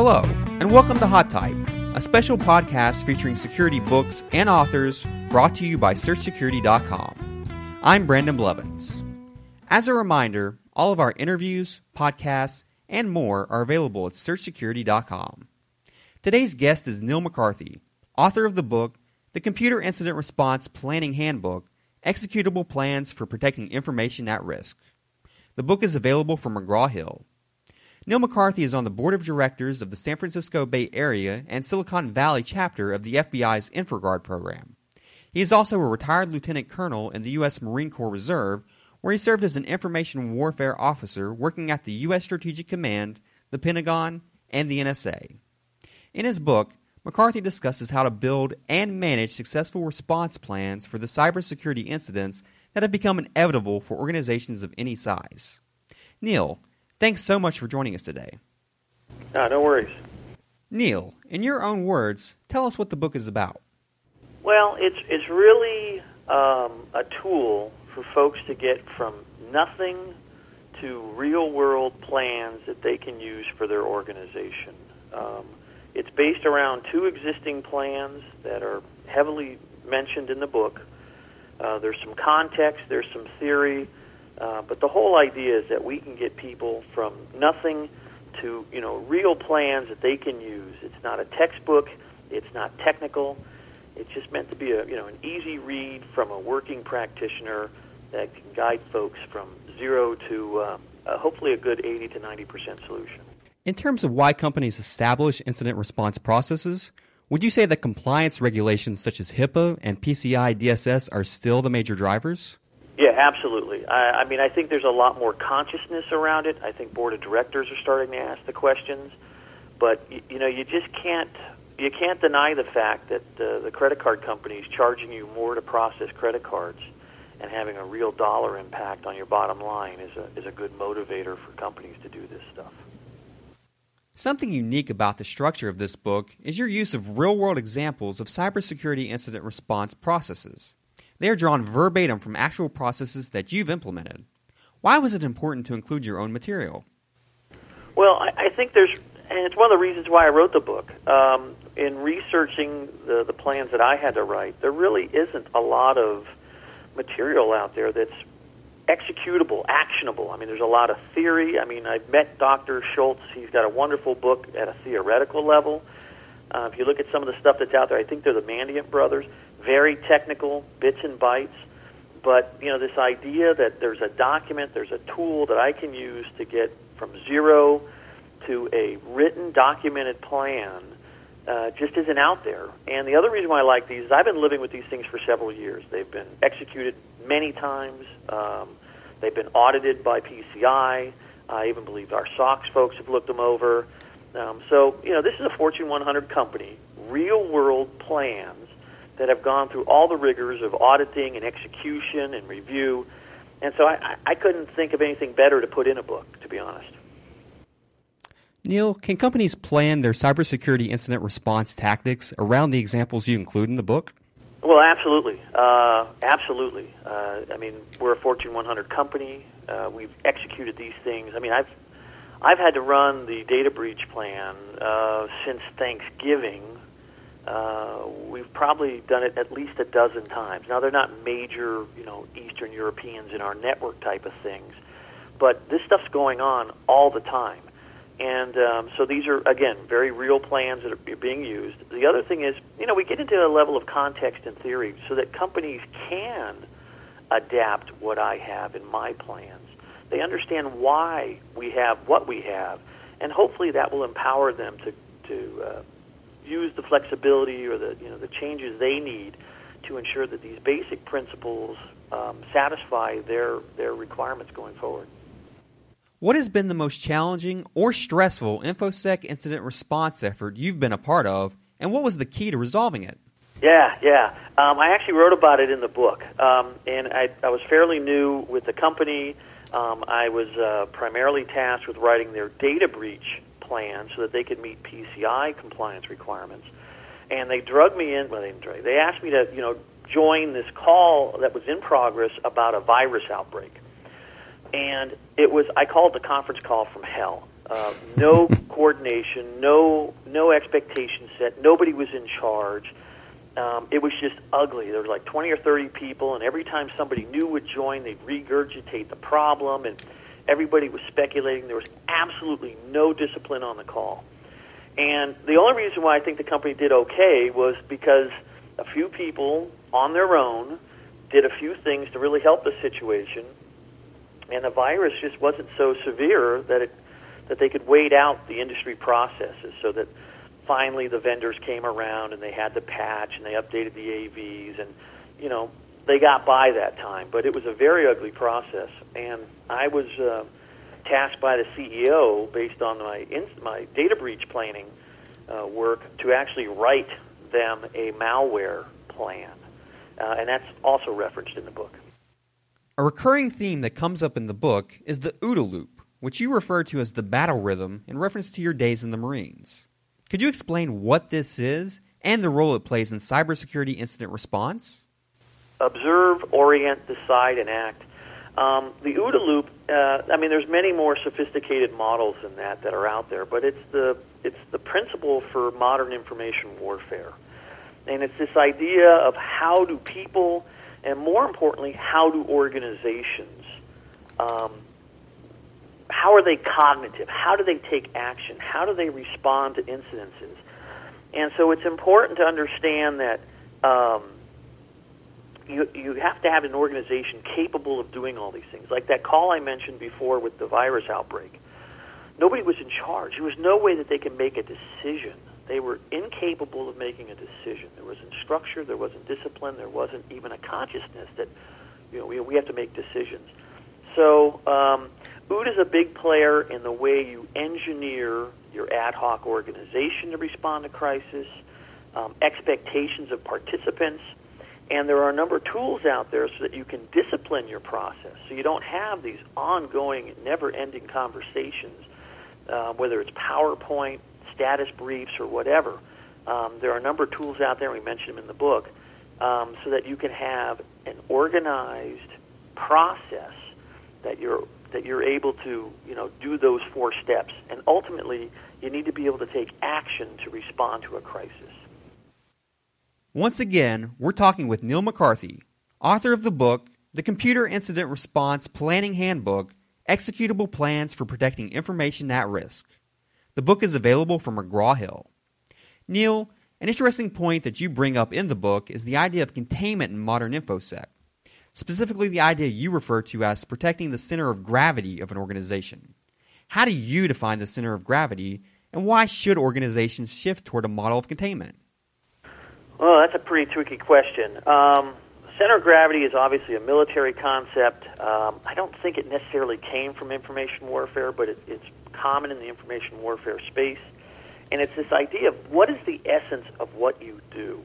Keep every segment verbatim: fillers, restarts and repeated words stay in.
Hello, and welcome to Hot Type, a special podcast featuring security books and authors brought to you by search security dot com. I'm Brandon Blevins. As a reminder, all of our interviews, podcasts, and more are available at search security dot com. Today's guest is Neil McCarthy, author of the book, The Computer Incident Response Planning Handbook, Executable Plans for Protecting Information at Risk. The book is available from McGraw-Hill. Neil McCarthy is on the board of directors of the San Francisco Bay Area and Silicon Valley chapter of the F B I's InfraGuard program. He is also a retired lieutenant colonel in the U S Marine Corps Reserve, where he served as an information warfare officer working at the U S Strategic Command, the Pentagon, and the N S A. In his book, McCarthy discusses how to build and manage successful response plans for the cybersecurity incidents that have become inevitable for organizations of any size. Neil, thanks so much for joining us today. No, no worries. Neil, in your own words, tell us what the book is about. Well, it's it's really um, a tool for folks to get from nothing to real-world plans that they can use for their organization. Um, it's based around two existing plans that are heavily mentioned in the book. Uh, there's some context, there's some theory, uh, but the whole idea is that we can get people from nothing to, you know, real plans that they can use. It's not a textbook, it's not technical. It's just meant to be a, you know, an easy read from a working practitioner that can guide folks from zero to um, uh, hopefully a good eighty to ninety percent solution. In terms of why companies establish incident response processes, would you say that compliance regulations such as HIPAA and P C I D S S are still the major drivers? Yeah, absolutely. I, I mean, I think there's a lot more consciousness around it. I think board of directors are starting to ask the questions. But, you, you know, you just can't you can't deny the fact that uh, the credit card companies charging you more to process credit cards and having a real dollar impact on your bottom line is a, is a good motivator for companies to do this stuff. Something unique about the structure of this book is your use of real-world examples of cybersecurity incident response processes. They are drawn verbatim from actual processes that you've implemented. Why was it important to include your own material? Well, I, I think there's, and it's one of the reasons why I wrote the book. Um, in researching the, the plans that I had to write, there really isn't a lot of material out there that's executable, actionable. I mean, there's a lot of theory. I mean, I've met Doctor Schultz. He's got a wonderful book at a theoretical level. Uh, if you look at some of the stuff that's out there, I think they're the Mandiant brothers. Very technical, bits and bytes. But, you know, this idea that there's a document, there's a tool that I can use to get from zero to a written, documented plan uh, just isn't out there. And the other reason why I like these is I've been living with these things for several years. They've been executed many times. Um, they've been audited by P C I. I even believe our SOX folks have looked them over. Um, so, you know, this is a Fortune one hundred company, real-world plans that have gone through all the rigors of auditing and execution and review. And so I, I couldn't think of anything better to put in a book, to be honest. Neil, can companies plan their cybersecurity incident response tactics around the examples you include in the book? Well, absolutely. Uh, absolutely. Uh, I mean, we're a Fortune one hundred company. Uh, we've executed these things. I mean, I've I've had to run the data breach plan uh, since Thanksgiving. Uh, we've probably done it at least a dozen times. Now, they're not major, you know, Eastern Europeans in our network type of things, but this stuff's going on all the time. And um, so these are, again, very real plans that are being used. The other thing is, you know, we get into a level of context and theory so that companies can adapt what I have in my plans. They understand why we have what we have, and hopefully that will empower them to to uh, use the flexibility or the you know the changes they need to ensure that these basic principles um, satisfy their their requirements going forward. What has been the most challenging or stressful InfoSec incident response effort you've been a part of, and what was the key to resolving it? Yeah, yeah. Um, I actually wrote about it in the book, um, and I, I was fairly new with the company. Um, I was uh, primarily tasked with writing their data breach plan so that they could meet P C I compliance requirements. And they drugged me in, well, they didn't drag, they asked me to, you know, join this call that was in progress about a virus outbreak. And it was, I called the conference call from hell. Uh, no coordination, no no expectation set. Nobody was in charge. Um, it was just ugly. There were like twenty or thirty people, and every time somebody new would join, they'd regurgitate the problem, and everybody was speculating. There was absolutely no discipline on the call. And the only reason why I think the company did okay was because a few people on their own did a few things to really help the situation, and the virus just wasn't so severe that it that they could wait out the industry processes, so that finally the vendors came around and they had the patch and they updated the A Vs, and you know they got by that time. But it was a very ugly process, and I was uh, tasked by the C E O, based on my in, my data breach planning uh, work, to actually write them a malware plan, uh, and that's also referenced in the book. A recurring theme that comes up in the book is the OODA loop, which you refer to as the battle rhythm in reference to your days in the Marines. Could you explain what this is and the role it plays in cybersecurity incident response? Observe, orient, decide, and act. Um, the OODA loop, uh, I mean, there's many more sophisticated models than that that are out there, but it's the it's the principle for modern information warfare. And it's this idea of how do people, and more importantly, how do organizations, um, how are they cognitive? How do they take action? How do they respond to incidences? And so it's important to understand that um, you you have to have an organization capable of doing all these things. Like that call I mentioned before with the virus outbreak. Nobody was in charge. There was no way that they could make a decision. They were incapable of making a decision. There wasn't structure, there wasn't discipline, there wasn't even a consciousness that, you know, we, we have to make decisions. So um, OODA is a big player in the way you engineer your ad hoc organization to respond to crisis, um, expectations of participants, and there are a number of tools out there so that you can discipline your process, so you don't have these ongoing, never-ending conversations, uh, whether it's PowerPoint, status briefs, or whatever. Um, there are a number of tools out there, and we mention them in the book, um, so that you can have an organized process that you're that you're able to, you know, do those four steps. And ultimately, you need to be able to take action to respond to a crisis. Once again, we're talking with Neil McCarthy, author of the book, The Computer Incident Response Planning Handbook, Executable Plans for Protecting Information at Risk. The book is available from McGraw-Hill. Neil, an interesting point that you bring up in the book is the idea of containment in modern InfoSec, specifically the idea you refer to as protecting the center of gravity of an organization. How do you define the center of gravity, and why should organizations shift toward a model of containment? Well, that's a pretty tricky question. Um, center of gravity is obviously a military concept. Um, I don't think it necessarily came from information warfare, but it, it's common in the information warfare space. And it's this idea of what is the essence of what you do.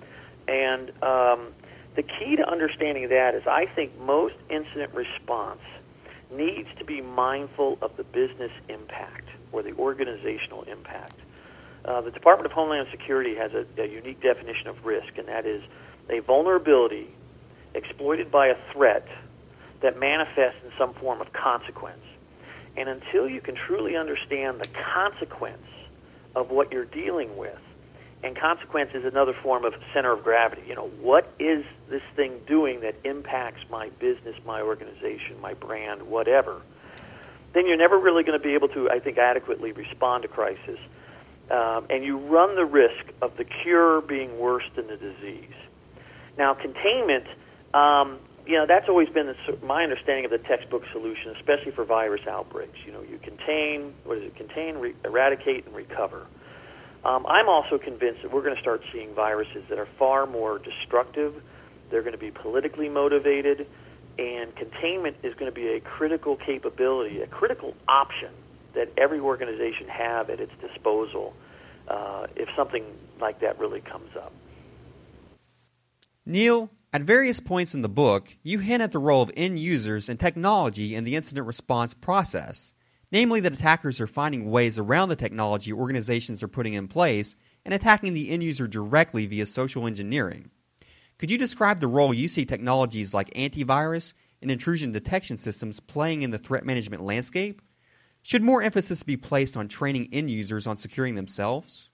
And um, the key to understanding that is I think most incident response needs to be mindful of the business impact or the organizational impact. Uh, the Department of Homeland Security has a, a unique definition of risk, and that is a vulnerability exploited by a threat that manifests in some form of consequence. And until you can truly understand the consequence of what you're dealing with, and consequence is another form of center of gravity, you know, what is this thing doing that impacts my business, my organization, my brand, whatever, then you're never really going to be able to, I think, adequately respond to crisis. Um, and you run the risk of the cure being worse than the disease. Now, containment, um, you know, that's always been the, my understanding of the textbook solution, especially for virus outbreaks. You know, you contain, what is it, contain, re- eradicate, and recover. Um, I'm also convinced that we're going to start seeing viruses that are far more destructive. They're going to be politically motivated, and containment is going to be a critical capability, a critical option that every organization have at its disposal uh, if something like that really comes up. Neil, at various points in the book, you hint at the role of end users and technology in the incident response process, namely that attackers are finding ways around the technology organizations are putting in place and attacking the end user directly via social engineering. Could you describe the role you see technologies like antivirus and intrusion detection systems playing in the threat management landscape? Should more emphasis be placed on training end users on securing themselves?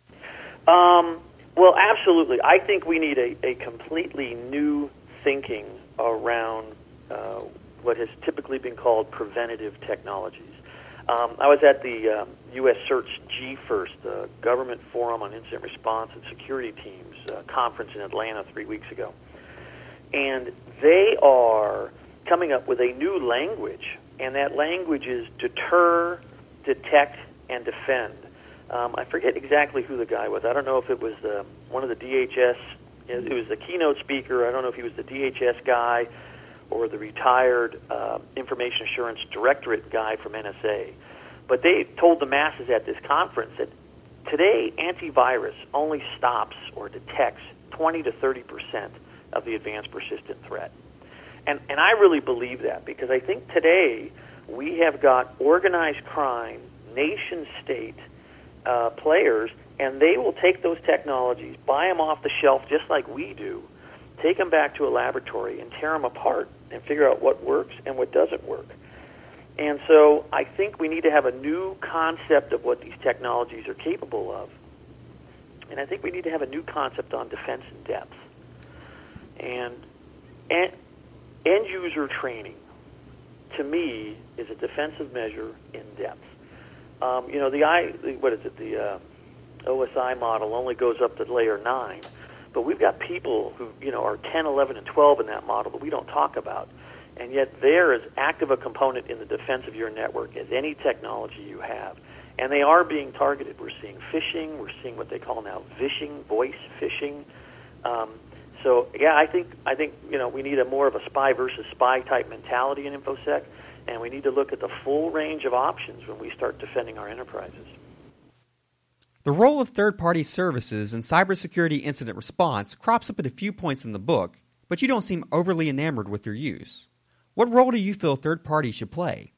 Um, well, absolutely. I think we need a, a completely new thinking around uh, what has typically been called preventative technologies. Um, I was at the um, U S Search G FIRST, the Government Forum on Incident Response and Security Teams uh, conference in Atlanta three weeks ago. And they are coming up with a new language, and that language is deter, detect, and defend. Um, I forget exactly who the guy was. I don't know if it was the, one of the D H S, it was the keynote speaker. I don't know if he was the D H S guy or the retired uh, Information Assurance Directorate guy from N S A. But they told the masses at this conference that today antivirus only stops or detects twenty to thirty percent of the advanced persistent threat. And, and I really believe that, because I think today we have got organized crime, nation-state uh, players, and they will take those technologies, buy them off the shelf just like we do, take them back to a laboratory and tear them apart and figure out what works and what doesn't work. And so I think we need to have a new concept of what these technologies are capable of. And I think we need to have a new concept on defense in depth. And, and end-user training, to me, is a defensive measure in depth. Um, you know, the I, the, what is it, the uh, O S I model only goes up to layer nine, but we've got people who, you know, are ten, eleven, and twelve in that model that we don't talk about, and yet they're as active a component in the defense of your network as any technology you have, and they are being targeted. We're seeing phishing, we're seeing what they call now vishing, voice phishing. Um, So yeah, I think I think you know we need a more of a spy versus spy type mentality in InfoSec, and we need to look at the full range of options when we start defending our enterprises. The role of third-party services in cybersecurity incident response crops up at a few points in the book, but you don't seem overly enamored with their use. What role do you feel third parties should play?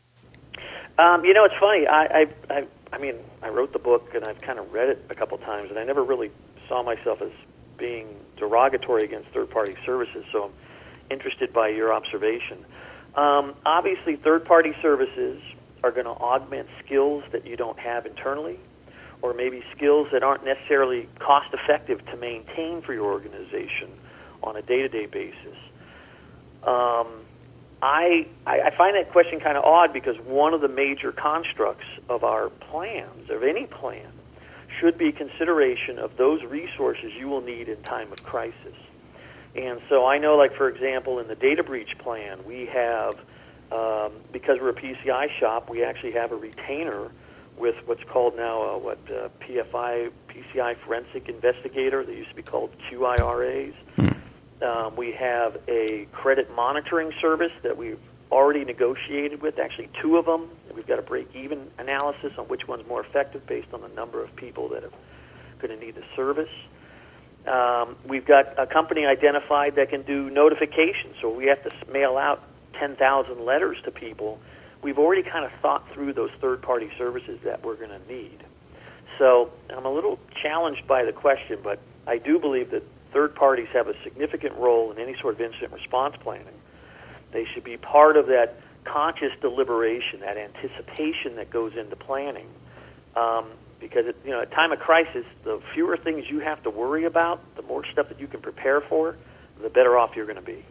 Um, you know, it's funny. I, I I I mean, I wrote the book and I've kind of read it a couple times, and I never really saw myself as being derogatory against third-party services, so I'm interested by your observation. Um, obviously, third-party services are going to augment skills that you don't have internally, or maybe skills that aren't necessarily cost-effective to maintain for your organization on a day-to-day basis. Um, I, I find that question kind of odd, because one of the major constructs of our plans, of any plan, should be consideration of those resources you will need in time of crisis. And so I know, like, for example, in the data breach plan, we have, um, because we're a P C I shop, we actually have a retainer with what's called now, uh, what, uh, P F I, P C I Forensic Investigator. They used to be called Q I R As. Um, we have a credit monitoring service that we've already negotiated with, actually two of them. We've got a break-even analysis on which one's more effective based on the number of people that are going to need the service. Um, we've got a company identified that can do notifications, so we have to mail out ten thousand letters to people. We've already kind of thought through those third-party services that we're going to need. So I'm a little challenged by the question, but I do believe that third parties have a significant role in any sort of incident response planning. They should be part of that conscious deliberation, that anticipation that goes into planning. Um, because at, you know, at time of crisis, the fewer things you have to worry about, the more stuff that you can prepare for, the better off you're going to be.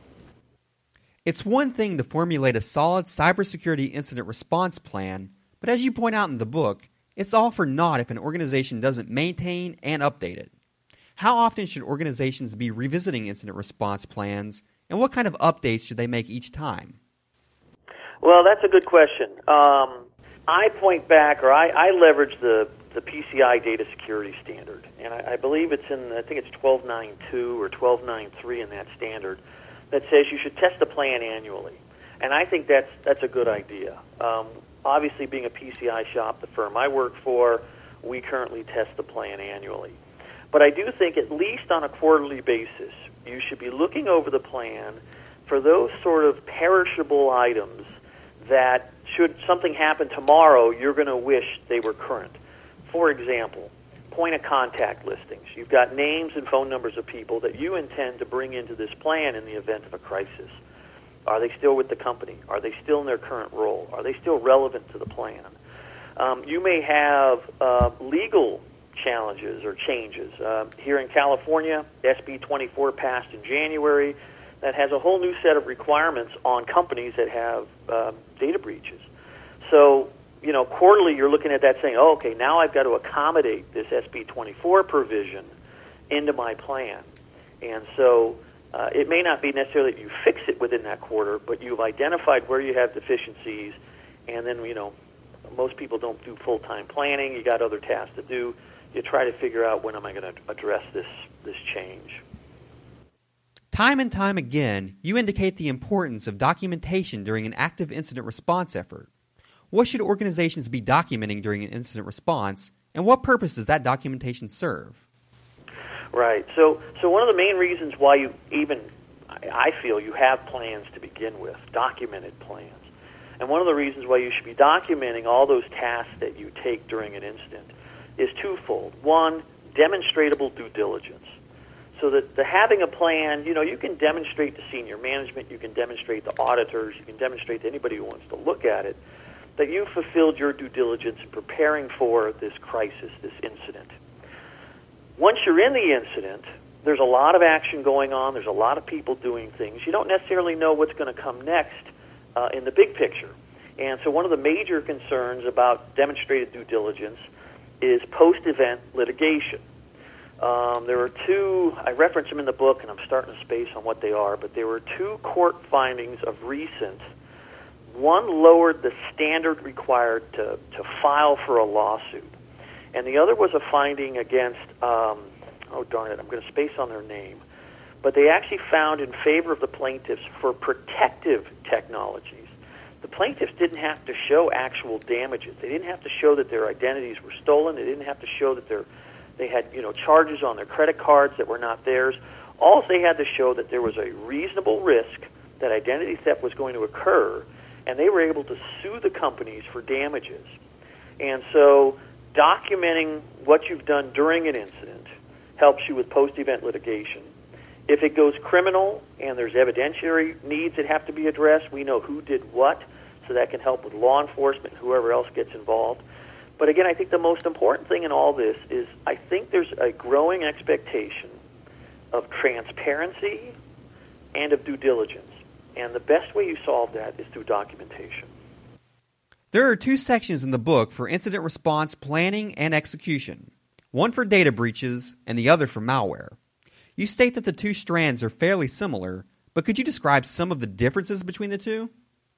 It's one thing to formulate a solid cybersecurity incident response plan, but as you point out in the book, it's all for naught if an organization doesn't maintain and update it. How often should organizations be revisiting incident response plans, and what kind of updates should they make each time? Well, that's a good question. Um, I point back, or I, I leverage the, the P C I data security standard, and I, I believe it's in, I think it's twelve point nine two or twelve point nine three in that standard, that says you should test the plan annually. And I think that's that's a good idea. Um, obviously, being a P C I shop, the firm I work for, we currently test the plan annually. But I do think at least on a quarterly basis, you should be looking over the plan for those sort of perishable items that should something happen tomorrow, you're going to wish they were current. For example, point of contact listings. You've got names and phone numbers of people that you intend to bring into this plan in the event of a crisis. Are they still with the company? Are they still in their current role? Are they still relevant to the plan? Um, you may have uh, legal challenges or changes. Uh, here in California, S B twenty-four passed in January. That has a whole new set of requirements on companies that have uh, data breaches. So, you know, quarterly you're looking at that saying, oh, okay, now I've got to accommodate this S B twenty-four provision into my plan. And so uh, it may not be necessarily that you fix it within that quarter, but you've identified where you have deficiencies, and then, you know, most people don't do full-time planning. You got other tasks to do. You try to figure out when am I going to address this this change. Time and time again, you indicate the importance of documentation during an active incident response effort. What should organizations be documenting during an incident response, and what purpose does that documentation serve? Right. So, so one of the main reasons why you even, I feel, you have plans to begin with, documented plans. And one of the reasons why you should be documenting all those tasks that you take during an incident is twofold. One, demonstratable due diligence. So that the having a plan, you know, you can demonstrate to senior management, you can demonstrate to auditors, you can demonstrate to anybody who wants to look at it, that you fulfilled your due diligence in preparing for this crisis, this incident. Once you're in the incident, there's a lot of action going on, there's a lot of people doing things. You don't necessarily know what's going to come next uh, in the big picture. And so one of the major concerns about demonstrated due diligence is post-event litigation. Um, there were two, I reference them in the book, and I'm starting to space on what they are, but there were two court findings of recent. One lowered the standard required to, to file for a lawsuit, and the other was a finding against, um, oh darn it, I'm going to space on their name, but they actually found in favor of the plaintiffs for protective technologies. The plaintiffs didn't have to show actual damages. They didn't have to show that their identities were stolen. They didn't have to show that their They had, you know, charges on their credit cards that were not theirs. All they had to show that there was a reasonable risk that identity theft was going to occur, and they were able to sue the companies for damages. And so documenting what you've done during an incident helps you with post-event litigation. If it goes criminal and there's evidentiary needs that have to be addressed, we know who did what, so that can help with law enforcement and whoever else gets involved. But again, I think the most important thing in all this is I think there's a growing expectation of transparency and of due diligence. And the best way you solve that is through documentation. There are two sections in the book for incident response planning and execution, one for data breaches and the other for malware. You state that the two strands are fairly similar, but could you describe some of the differences between the two?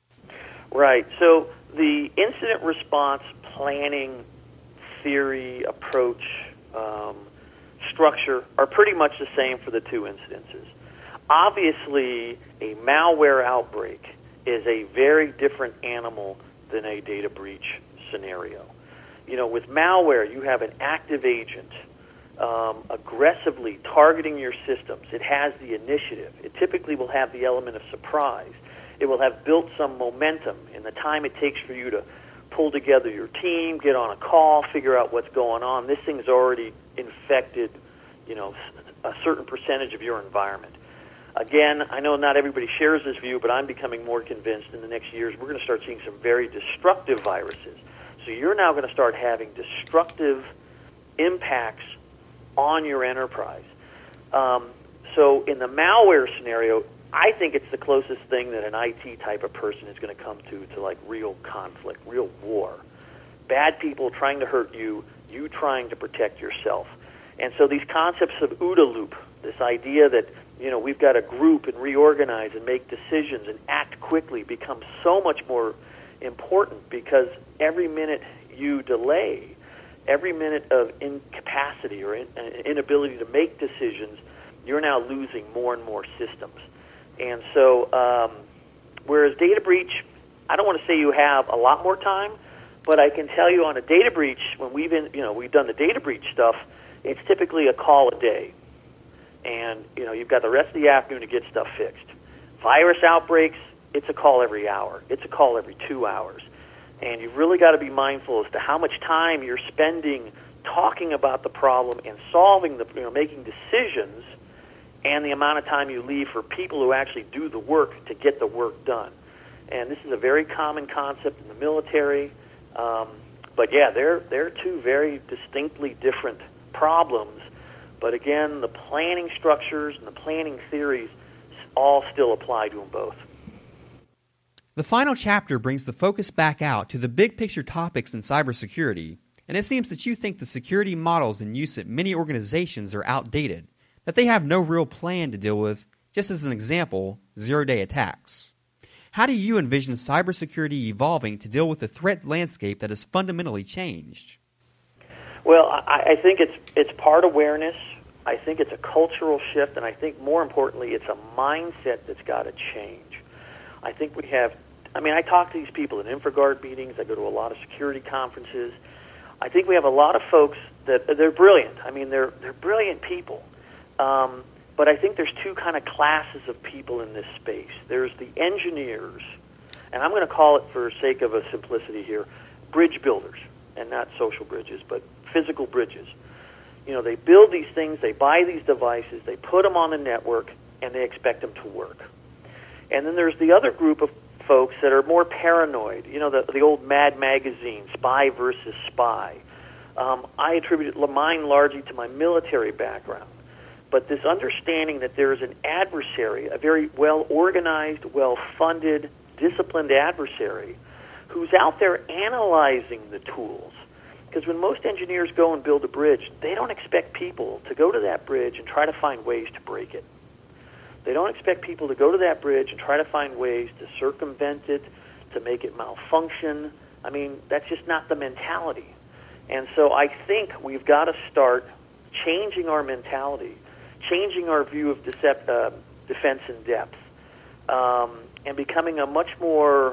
Right. So the incident response planning theory, approach, um, structure are pretty much the same for the two incidences. Obviously, a malware outbreak is a very different animal than a data breach scenario. You know, with malware, you have an active agent um, aggressively targeting your systems. It has the initiative. It typically will have the element of surprise. It will have built some momentum in the time it takes for you to pull together your team, get on a call, figure out what's going on. This thing's already infected, you know, a certain percentage of your environment. Again, I know not everybody shares this view, but I'm becoming more convinced in the next years we're going to start seeing some very destructive viruses. So you're now going to start having destructive impacts on your enterprise. Um, so in the malware scenario, I think it's the closest thing that an I T type of person is going to come to to like real conflict, real war. Bad people trying to hurt you, you trying to protect yourself. And so these concepts of OODA loop, this idea that, you know, we've got to group and reorganize and make decisions and act quickly becomes so much more important because every minute you delay, every minute of incapacity or in, uh, inability to make decisions, you're now losing more and more systems. And so, um, whereas data breach, I don't want to say you have a lot more time, but I can tell you on a data breach, when we've been, you know, we've done the data breach stuff, it's typically a call a day. And, you know, you've got the rest of the afternoon to get stuff fixed. Virus outbreaks, it's a call every hour. It's a call every two hours. And you've really got to be mindful as to how much time you're spending talking about the problem and solving the, you know, making decisions and the amount of time you leave for people who actually do the work to get the work done. And this is a very common concept in the military. Um, but yeah, they're, they're two very distinctly different problems. But again, the planning structures and the planning theories all still apply to them both. The final chapter brings the focus back out to the big picture topics in cybersecurity, and it seems that you think the security models in use at many organizations are outdated, that they have no real plan to deal with, just as an example, zero-day attacks. How do you envision cybersecurity evolving to deal with the threat landscape that has fundamentally changed? Well, I, I think it's it's part awareness. I think it's a cultural shift, and I think more importantly, it's a mindset that's got to change. I think we have, I mean, I talk to these people at InfraGard meetings. I go to a lot of security conferences. I think we have a lot of folks that, they're brilliant. I mean, they're they're brilliant people. Um, but I think there's two kind of classes of people in this space. There's the engineers, and I'm going to call it, for sake of a simplicity here, bridge builders, and not social bridges, but physical bridges. You know, they build these things, they buy these devices, they put them on the network, and they expect them to work. And then there's the other group of folks that are more paranoid. You know, the, the old Mad Magazine, Spy versus Spy. Um, I attribute mine largely to my military background. But this understanding that there is an adversary, a very well-organized, well-funded, disciplined adversary who's out there analyzing the tools. Because when most engineers go and build a bridge, they don't expect people to go to that bridge and try to find ways to break it. They don't expect people to go to that bridge and try to find ways to circumvent it, to make it malfunction. I mean, that's just not the mentality. And so I think we've got to start changing our mentality, changing our view of decept, uh, defense in depth, um, and becoming a much more,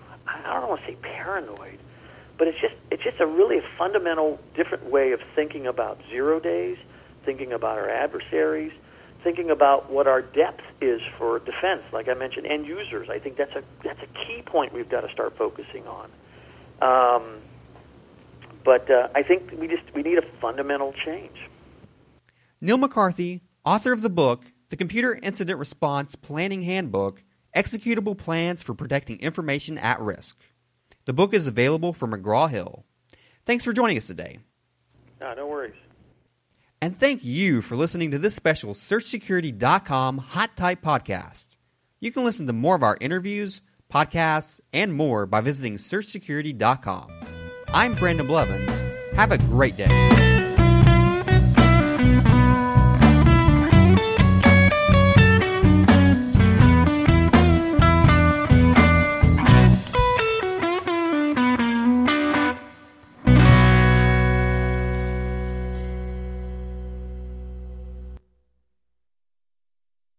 I don't want to say paranoid, but it's just it's just a really fundamental different way of thinking about zero days, thinking about our adversaries, thinking about what our depth is for defense. Like I mentioned, end users. I think that's a that's a key point we've got to start focusing on. Um, but uh, I think we just we need a fundamental change. Neil McCarthy, author of the book, The Computer Incident Response Planning Handbook, Executable Plans for Protecting Information at Risk. The book is available from McGraw-Hill. Thanks for joining us today. No, no worries. And thank you for listening to this special Search Security dot com Hot Type podcast. You can listen to more of our interviews, podcasts, and more by visiting Search Security dot com. I'm Brandon Blevins. Have a great day.